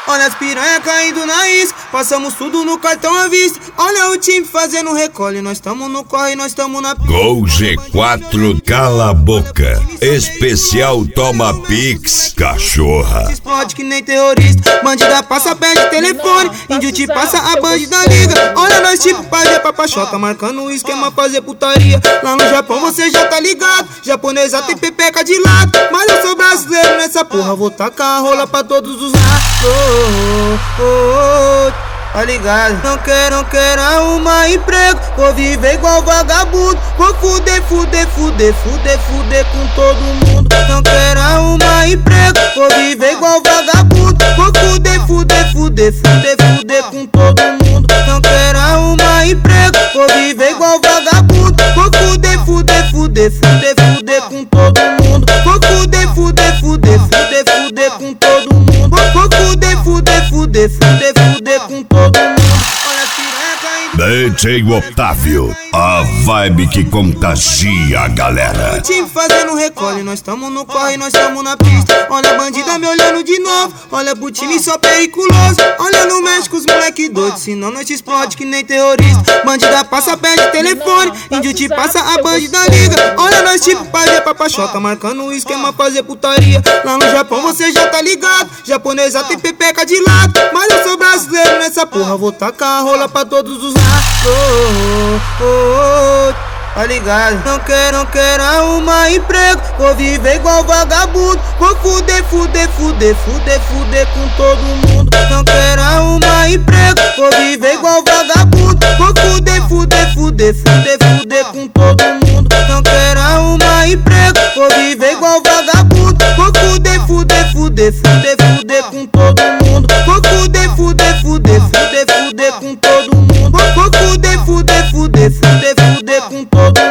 Olha as piranha caindo na isca, passamos tudo no cartão à vista. Olha o time fazendo recolhe, nós tamo no corre, nós tamo na pista. Gol G4, cala a boca. Especial Toma Pix, cachorra. Explode que nem terrorista, bandida passa, pede telefone. Índio te passa, a bandida liga. Olha nós tipo pajé pra pachoca, marcando o esquema fazer putaria. Lá no Japão você já tá ligado, japonesa tem pepeca de lado. Mas eu sou brasileiro nessa porra, vou tacar a rola pra todos os lados. Tá ligado? Não quero arrumar emprego, vou viver igual vagabundo. Vou fuder com todo mundo. Não quero arrumar emprego, vou viver igual vagabundo. Vou fuder com todo mundo. Não quero arrumar emprego, vou viver igual vagabundo. Vou fuder com todo mundo. Vou fuder com todo mundo. Vou fuder com todo mundo. Olha a piranha caindo. DJ Otávio, a vibe que contagia a galera. O time fazendo recolhe, nós tamo no corre, nós tamo na pista. Olha a bandida me olhando de novo, olha pro time só periculoso. Olha no México os moleque doido, senão nós te explode que nem terrorista. Bandida passa, pede telefone, índio te passa, a bandida liga. Olha nós tipo pajé pra pachoca, marcando o esquema fazer putaria. Lá no Japão você já tá ligado, japonesa tem pepeca de lado. Mas eu sou brasileiro nessa porra, vou tacar a rola pra todos os lados. Tá ligado? Não quero arrumar emprego, vou viver igual vagabundo. Vou fuder com todo mundo. Não quero arrumar emprego, vou viver igual vagabundo. Vou fuder com todo mundo. Não quero arrumar emprego, vou viver igual vagabundo. Vou fuder com todo mundo. Vou fuder com todo mundo. Vou fuder com todo mundo.